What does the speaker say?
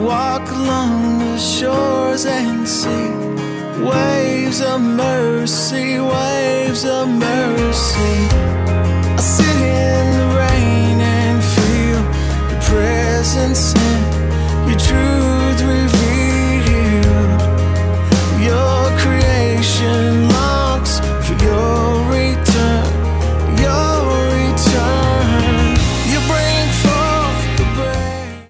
walk along the shores and see waves of mercy, waves of mercy. I sit in the rain and feel your presence and your truth revealed.